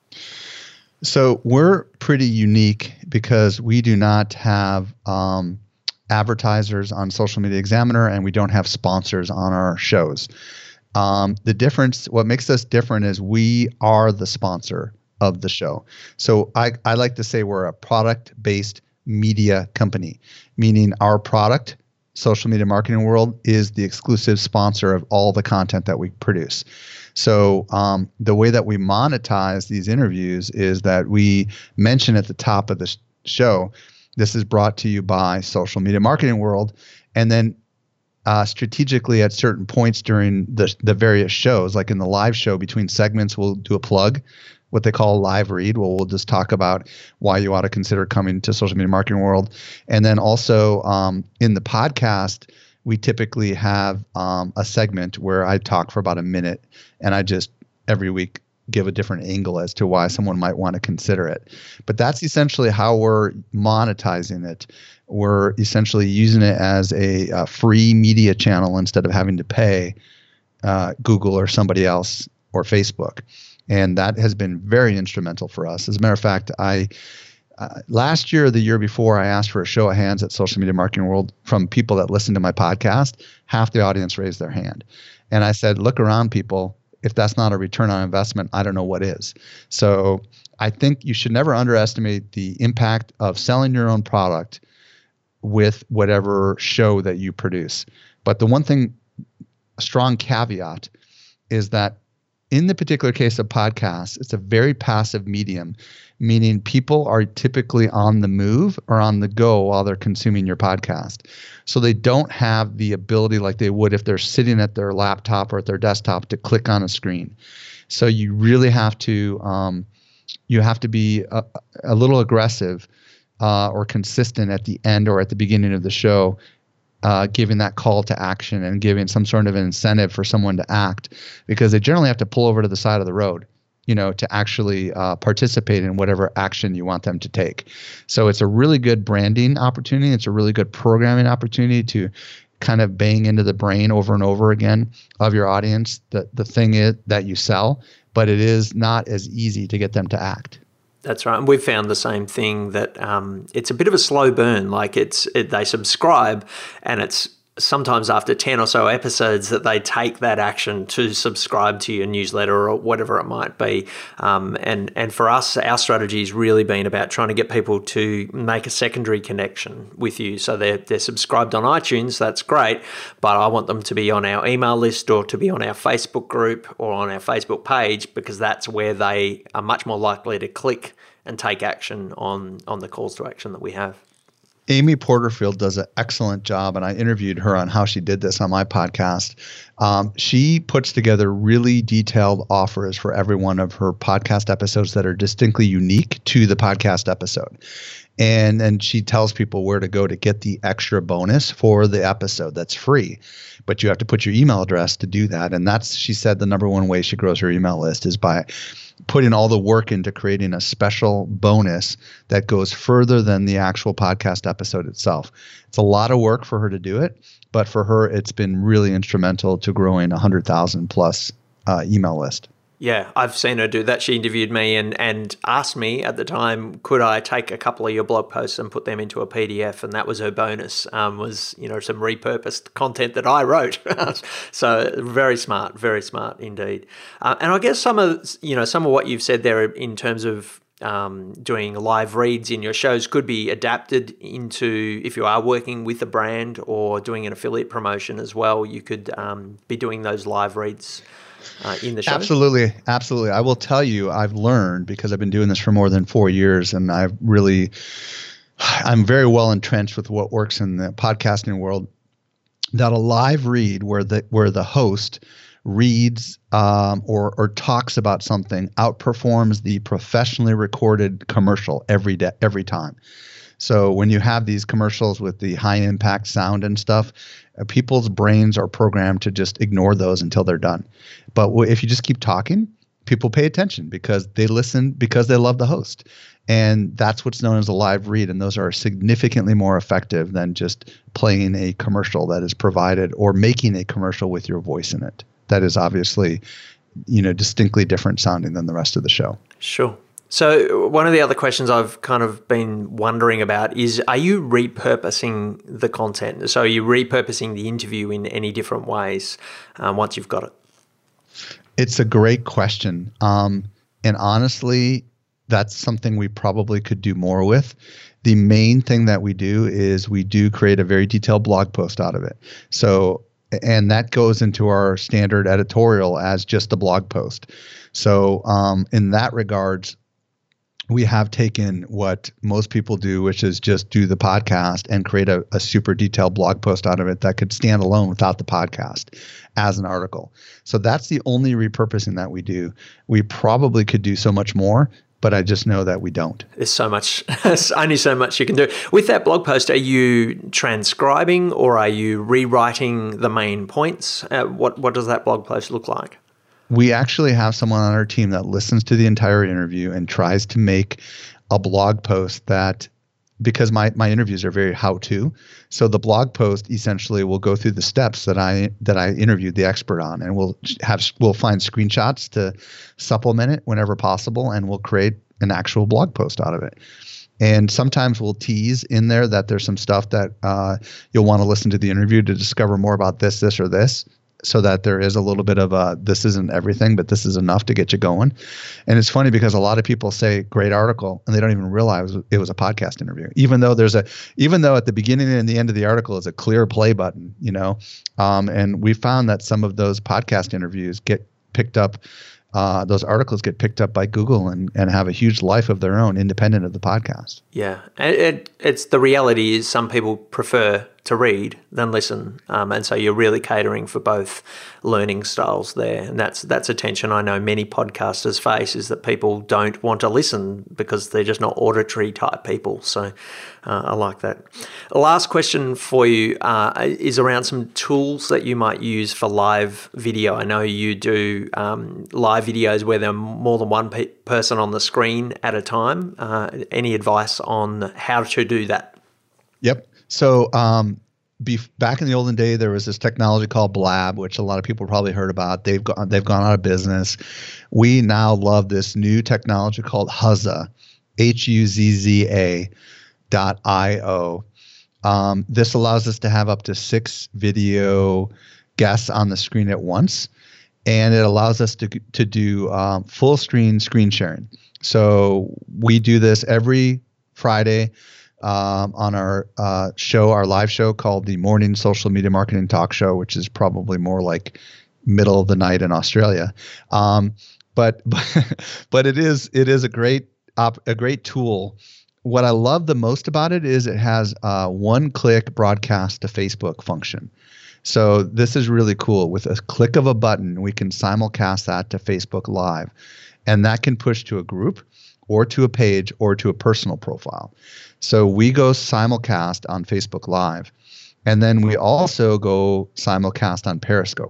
So we're pretty unique because we do not have advertisers on Social Media Examiner, and we don't have sponsors on our shows. The difference, what makes us different is we are the sponsor of the show. So I like to say we're a product-based media company, meaning our product, Social Media Marketing World, is the exclusive sponsor of all the content that we produce. So the way that we monetize these interviews is that we mention at the top of the show, this is brought to you by Social Media Marketing World. And then strategically at certain points during the various shows, like in the live show between segments, we'll do a plug, what they call a live read. We'll just talk about why you ought to consider coming to Social Media Marketing World. And then also in the podcast, we typically have a segment where I talk for about a minute, and I just every week give a different angle as to why someone might want to consider it. But that's essentially how we're monetizing it. We're essentially using it as a free media channel instead of having to pay Google or somebody else or Facebook. And that has been very instrumental for us. As a matter of fact, last year or the year before, I asked for a show of hands at Social Media Marketing World from people that listen to my podcast. Half the audience raised their hand. And I said, look around, people. If that's not a return on investment, I don't know what is. So I think you should never underestimate the impact of selling your own product with whatever show that you produce. But the one thing, a strong caveat, is that in the particular case of podcasts, it's a very passive medium, meaning people are typically on the move or on the go while they're consuming your podcast. So they don't have the ability like they would if they're sitting at their laptop or at their desktop to click on a screen. So you really have to be a little aggressive or consistent at the end or at the beginning of the show, giving that call to action and giving some sort of an incentive for someone to act, because they generally have to pull over to the side of the road, to actually participate in whatever action you want them to take. So it's a really good branding opportunity. It's a really good programming opportunity to kind of bang into the brain over and over again of your audience, the thing is that you sell, but it is not as easy to get them to act. That's right. And we've found the same thing, that it's a bit of a slow burn. Like they subscribe, and it's sometimes after 10 or so episodes that they take that action to subscribe to your newsletter or whatever it might be. And for us, our strategy has really been about trying to get people to make a secondary connection with you. So they're subscribed on iTunes, that's great, but I want them to be on our email list or to be on our Facebook group or on our Facebook page, because that's where they are much more likely to click and take action on the calls to action that we have. Amy Porterfield does an excellent job, and I interviewed her on how she did this on my podcast. She puts together really detailed offers for every one of her podcast episodes that are distinctly unique to the podcast episode. And she tells people where to go to get the extra bonus for the episode that's free. But you have to put your email address to do that. And that's, she said, the number one way she grows her email list is by putting all the work into creating a special bonus that goes further than the actual podcast episode itself. It's a lot of work for her to do it, but for her, it's been really instrumental to growing 100,000 plus email list. Yeah, I've seen her do that. She interviewed me and asked me at the time, could I take a couple of your blog posts and put them into a PDF? And that was her bonus, was, some repurposed content that I wrote. So very smart indeed. And I guess some of what you've said there in terms of doing live reads in your shows could be adapted into, if you are working with a brand or doing an affiliate promotion as well, you could be doing those live reads in the show? Absolutely. I will tell you, I've learned, because I've been doing this for more than 4 years, and I'm very well entrenched with what works in the podcasting world, that a live read where the host reads or talks about something outperforms the professionally recorded commercial every time. So when you have these commercials with the high impact sound and stuff, people's brains are programmed to just ignore those until they're done. But if you just keep talking, people pay attention because they listen, because they love the host. And that's what's known as a live read. And those are significantly more effective than just playing a commercial that is provided or making a commercial with your voice in it. That is obviously, distinctly different sounding than the rest of the show. Sure. So one of the other questions I've kind of been wondering about is, are you repurposing the content? So are you repurposing the interview in any different ways once you've got it? It's a great question. And honestly, that's something we probably could do more with. The main thing that we do is we do create a very detailed blog post out of it. And that goes into our standard editorial as just a blog post. So in that regards, we have taken what most people do, which is just do the podcast and create a super detailed blog post out of it that could stand alone without the podcast as an article. So that's the only repurposing that we do. We probably could do so much more, but I just know that we don't. There's so much, there's only so much you can do. With that blog post, are you transcribing or are you rewriting the main points? What does that blog post look like? We actually have someone on our team that listens to the entire interview and tries to make a blog post that, because my interviews are very how-to, so the blog post essentially will go through the steps that I interviewed the expert on, and we'll find screenshots to supplement it whenever possible, and we'll create an actual blog post out of it. And sometimes we'll tease in there that there's some stuff that you'll want to listen to the interview to discover more about this, or this, so that there is a little bit of this isn't everything, but this is enough to get you going. And it's funny because a lot of people say great article and they don't even realize it was a podcast interview, even though at the beginning and the end of the article is a clear play button, and we found that some of those podcast interviews get picked up. Those articles get picked up by Google and have a huge life of their own independent of the podcast. Yeah. It's the reality is some people prefer to read than listen. And so you're really catering for both learning styles there. And that's a tension I know many podcasters face, is that people don't want to listen because they're just not auditory type people. So I like that. The last question for you is around some tools that you might use for live video. I know you do live videos where there are more than one person on the screen at a time. Any advice on how to do that? Yep. So back in the olden day, there was this technology called Blab, which a lot of people probably heard about. They've gone out of business. We now love this new technology called Huzza, HUZZA.io. This allows us to have up to 6 video guests on the screen at once, and it allows us to do full screen sharing. So we do this every Friday on our show, our live show called the Morning Social Media Marketing Talk Show, which is probably more like middle of the night in Australia. But it is a great tool. What I love the most about it is it has one-click broadcast to Facebook function. So this is really cool. With a click of a button, we can simulcast that to Facebook Live, and that can push to a group or to a page or to a personal profile. So we go simulcast on Facebook Live, and then we also go simulcast on Periscope.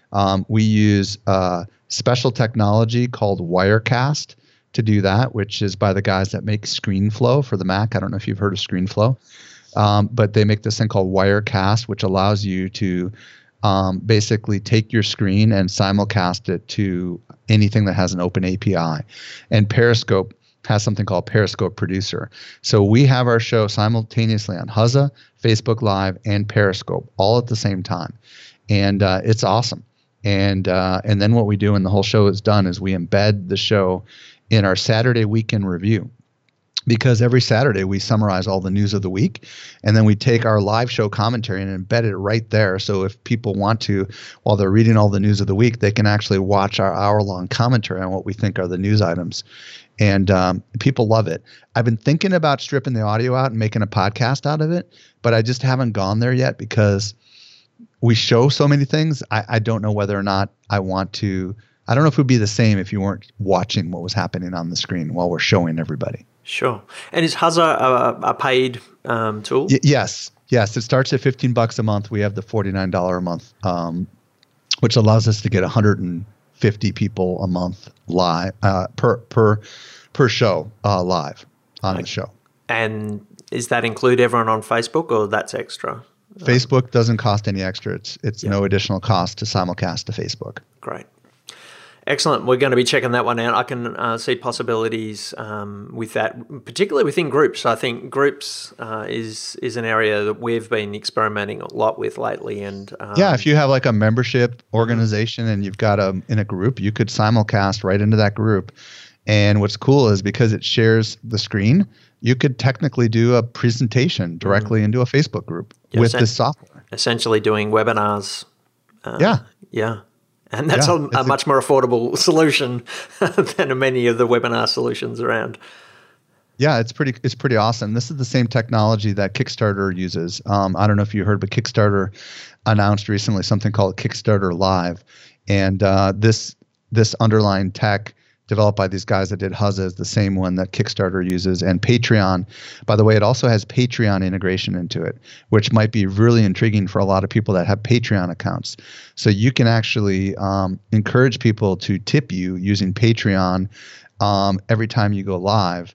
We use special technology called Wirecast to do that, which is by the guys that make ScreenFlow for the Mac. I don't know if you've heard of ScreenFlow, but they make this thing called Wirecast, which allows you to basically take your screen and simulcast it to anything that has an open API. And Periscope has something called Periscope Producer. So we have our show simultaneously on Huzza, Facebook Live, and Periscope all at the same time. And it's awesome. And then what we do when the whole show is done is we embed the show in our Saturday weekend review, because every Saturday we summarize all the news of the week, and then we take our live show commentary and embed it right there. So if people want to, while they're reading all the news of the week, they can actually watch our hour-long commentary on what we think are the news items. And people love it. I've been thinking about stripping the audio out and making a podcast out of it, but I just haven't gone there yet because we show so many things. I don't know whether or not I want to. I don't know if it would be the same if you weren't watching what was happening on the screen while we're showing everybody. Sure. And is Huzza a paid tool? Yes. Yes. It starts at $15 a month. We have the $49 a month, which allows us to get 150 people a month live per show live on the show. And does that include everyone on Facebook, or that's extra? Facebook doesn't cost any extra. It's no additional cost to simulcast to Facebook. Great. Excellent. We're going to be checking that one out. I can see possibilities with that, particularly within groups. I think groups is an area that we've been experimenting a lot with lately. And if you have like a membership organization and you've got in a group, you could simulcast right into that group. And what's cool is because it shares the screen, you could technically do a presentation directly into a Facebook group with this software. Essentially doing webinars. Yeah. And that's a much more affordable solution than many of the webinar solutions around. Yeah, it's pretty awesome. This is the same technology that Kickstarter uses. I don't know if you heard, but Kickstarter announced recently something called Kickstarter Live, and this underlying tech developed by these guys that did Huzza is the same one that Kickstarter uses. And Patreon, by the way, it also has Patreon integration into it, which might be really intriguing for a lot of people that have Patreon accounts. So you can actually encourage people to tip you using Patreon every time you go live,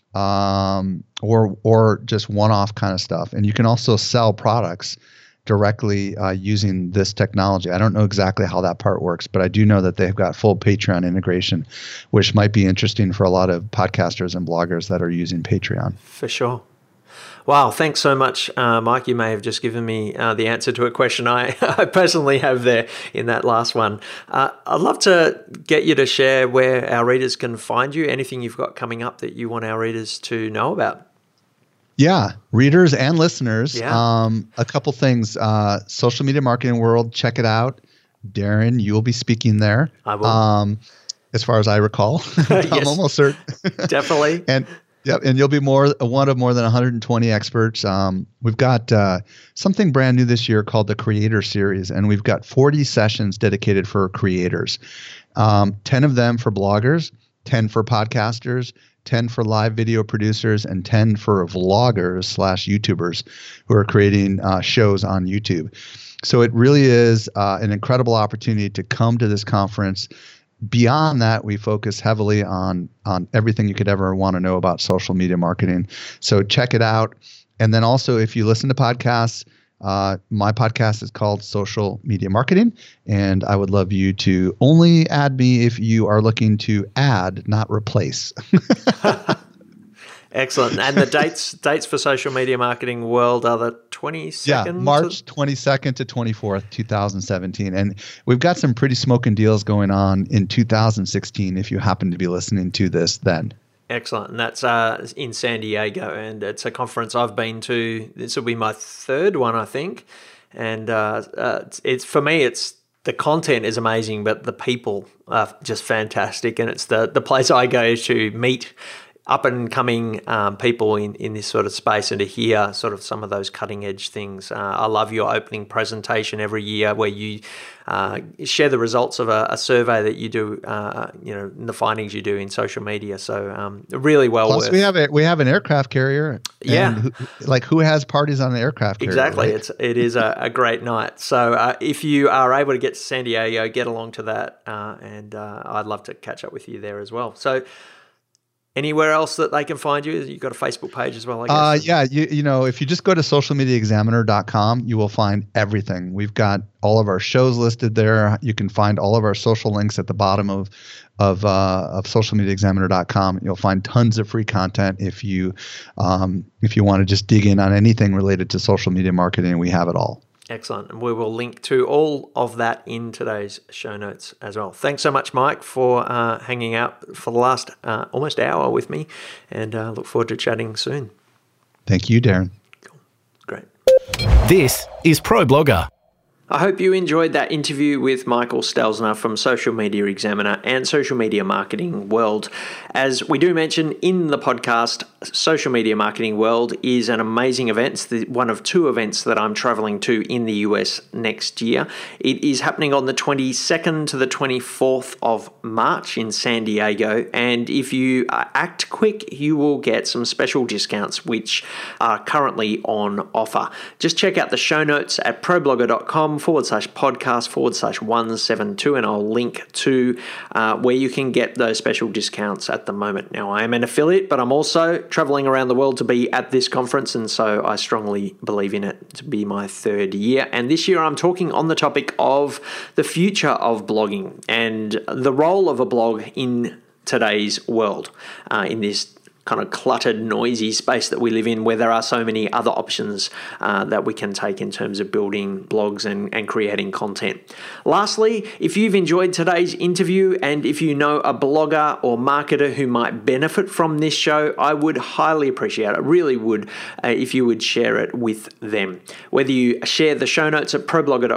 or just one-off kind of stuff. And you can also sell products directly using this technology. I don't know exactly how that part works, but I do know that they've got full Patreon integration, which might be interesting for a lot of podcasters and bloggers that are using Patreon. For sure. Wow, thanks so much, Mike. You may have just given me the answer to a question I personally have there in that last one. I'd love to get you to share where our readers can find you, anything you've got coming up that you want our readers to know about. Yeah, readers and listeners. Yeah. A couple things. Social Media Marketing World, check it out. Darren, you will be speaking there. I will. As far as I recall. I'm almost certain. Definitely. And you'll be one of more than 120 experts. We've got something brand new this year called the Creator Series, and we've got 40 sessions dedicated for creators. 10 of them for bloggers, 10 for podcasters, 10 for live video producers, and 10 for vloggers/YouTubers who are creating shows on YouTube. So it really is an incredible opportunity to come to this conference. Beyond that, we focus heavily on everything you could ever want to know about social media marketing. So check it out. And then also, if you listen to podcasts, my podcast is called Social Media Marketing, and I would love you to only add me if you are looking to add, not replace. Excellent. And the dates for Social Media Marketing World are the 22nd? Yeah, March 22nd to 24th, 2017. And we've got some pretty smoking deals going on in 2016 if you happen to be listening to this then. Excellent. And that's in San Diego, and it's a conference I've been to. This will be my third one, I think. And it's for me, it's the content is amazing, but the people are just fantastic. And it's the place I go to meet up and coming people in this sort of space, and to hear sort of some of those cutting edge things. I love your opening presentation every year where you share the results of a survey that you do, and the findings you do in social media. So really well Plus, worth. we have an aircraft carrier. Yeah, who has parties on an aircraft carrier? Exactly, right? it is a great night. So if you are able to get to San Diego, get along to that, and I'd love to catch up with you there as well. So. Anywhere else that they can find you? You've got a Facebook page as well, I guess. Yeah, if you just go to socialmediaexaminer.com, you will find everything. We've got all of our shows listed there. You can find all of our social links at the bottom of socialmediaexaminer.com. You'll find tons of free content if you want to just dig in on anything related to social media marketing. We have it all. Excellent. And we will link to all of that in today's show notes as well. Thanks so much, Mike, for hanging out for the last almost hour with me, and look forward to chatting soon. Thank you, Darren. Cool. Great. This is ProBlogger. I hope you enjoyed that interview with Michael Stelzner from Social Media Examiner and Social Media Marketing World. As we do mention in the podcast, Social Media Marketing World is an amazing event. It's one of two events that I'm traveling to in the US next year. It is happening on the 22nd to the 24th of March in San Diego. And if you act quick, you will get some special discounts which are currently on offer. Just check out the show notes at problogger.com/podcast/172, and I'll link to where you can get those special discounts at the moment. Now, I am an affiliate, but I'm also traveling around the world to be at this conference, and so I strongly believe in it to be my third year. And this year I'm talking on the topic of the future of blogging and the role of a blog in today's world, in this kind of cluttered, noisy space that we live in, where there are so many other options that we can take in terms of building blogs and creating content. Lastly, if you've enjoyed today's interview and if you know a blogger or marketer who might benefit from this show, I would highly appreciate it, really would, if you would share it with them. Whether you share the show notes at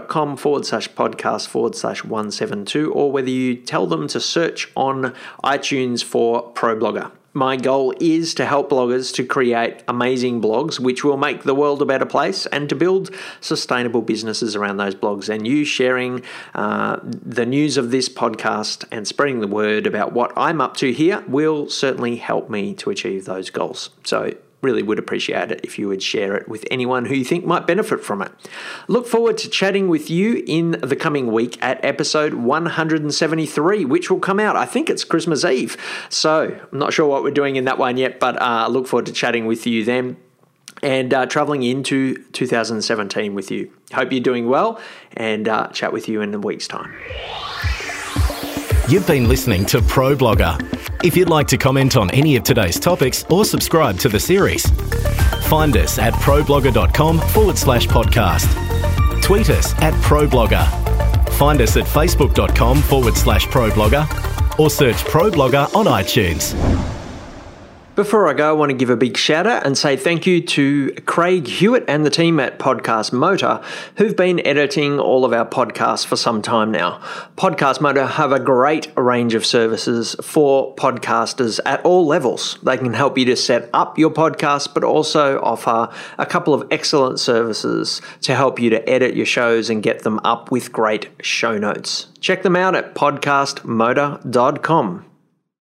problogger.com/podcast/172, or whether you tell them to search on iTunes for ProBlogger. My goal is to help bloggers to create amazing blogs which will make the world a better place, and to build sustainable businesses around those blogs. And you sharing the news of this podcast and spreading the word about what I'm up to here will certainly help me to achieve those goals. So really would appreciate it if you would share it with anyone who you think might benefit from it. Look forward to chatting with you in the coming week at episode 173, which will come out, I think it's Christmas Eve. So I'm not sure what we're doing in that one yet, but I look forward to chatting with you then and traveling into 2017 with you. Hope you're doing well, and chat with you in a week's time. You've been listening to ProBlogger. If you'd like to comment on any of today's topics or subscribe to the series, find us at problogger.com/podcast. Tweet us at ProBlogger. Find us at facebook.com/ProBlogger, or search ProBlogger on iTunes. Before I go, I want to give a big shout out and say thank you to Craig Hewitt and the team at Podcast Motor, who've been editing all of our podcasts for some time now. Podcast Motor have a great range of services for podcasters at all levels. They can help you to set up your podcast, but also offer a couple of excellent services to help you to edit your shows and get them up with great show notes. Check them out at podcastmotor.com.